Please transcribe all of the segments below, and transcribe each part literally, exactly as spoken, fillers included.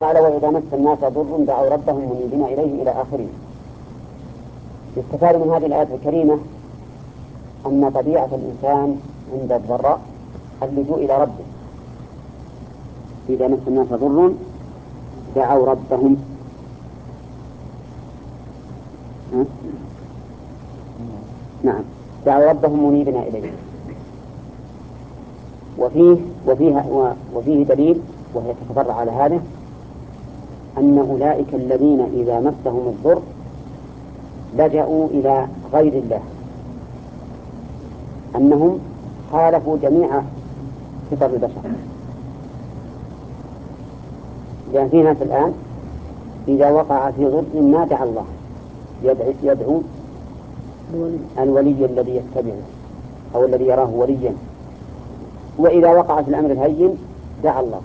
قال وإذا مس الناس ضر دعوا ربهم منيبين إليه إلى آخره. يستفاد من هذه الآية الكريمة أن طبيعة الإنسان عند الضراء اللجوء إلى ربه. إذا مس الناس ضر دعوا ربهم نعم دعوا ربهم منيبين إليه. وفيه وفيه وفيه دليل وهي تتفرع على هذا أن أولئك الذين إذا مسهم الضر لجأوا إلى غير الله أنهم خالفوا جميع فطر البشر. لأن في ناس الآن إذا وقع في ضر ما دعا الله، يدعو, يدعو الولي الذي يتبعه أو الذي يراه وليا، وإذا وقع في الأمر الهين دعا الله.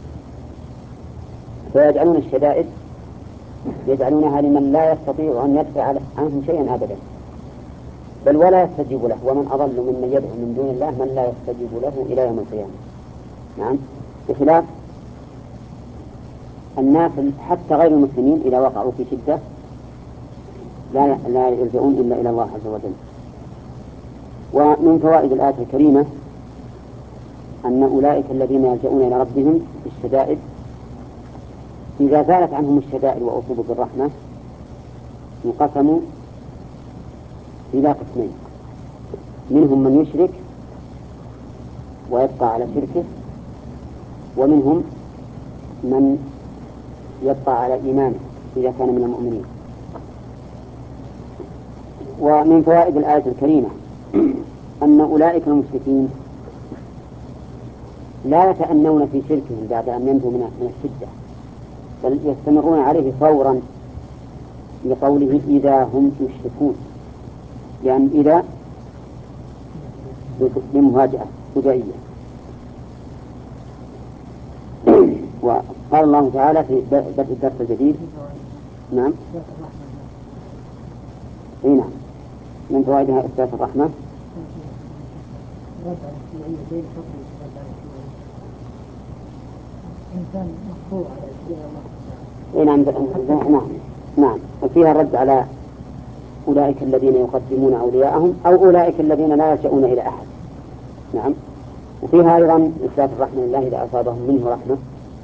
فيجعلون الشدائد يجعلونها لمن لا يستطيع أن يدفع عنهم شيئا أبدا، بل ولا يستجيب له. ومن أضل ممن يدعو من دون الله من لا يستجيب له إلى يوم القيامة. نعم، بخلاف الناس حتى غير المسلمين إذا وقعوا في شدة لا لا يلجؤون إلا إلى الله عز وجل. ومن فوائد الآية الكريمة أن أولئك الذين يلجؤون إلى ربهم في الشدائد إذا زالت عنهم الشدائد وأصيبوا بالرحمة انقسموا إلى قسمين: منهم من يشرك ويبقى على شركه، ومنهم من يبقى على إيمانه إذا كان من المؤمنين. ومن فوائد الآية الكريمة أن أولئك المشركين لا يتأنون في شركهم بعد أن ينجوا من الشدة، بل يستمرون عليه فورا، لقوله إذا هم يشركون، لأن إذا بمهاجأة فجائية. وقال الله تعالى في بدء الدرس الجديد نعم إيه نعم من فوائدها إثبات الرحمة إنسان مقصور على اتباع الله. إيه نعم نعم نعم وفيها الرد على أولئك الذين يقدمون أولياءهم أو أولئك الذين لا يلجؤون إلى أحد. نعم. وفيها أيضا إثبات الرحمة لله إذا أصابهم منه رحمة،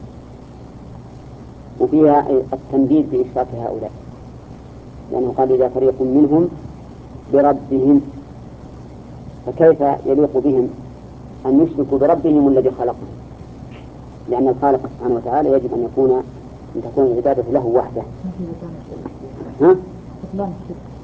وفيها التنديد بإشراك هؤلاء، لأنه قال إذا فريق منهم بربهم، فكيف يليق بهم أن يشركوا بربهم الذي خلقهم؟ لأن الخالق سبحانه وتعالى يجب أن يكون أن تكون العبادة له وحده. ها؟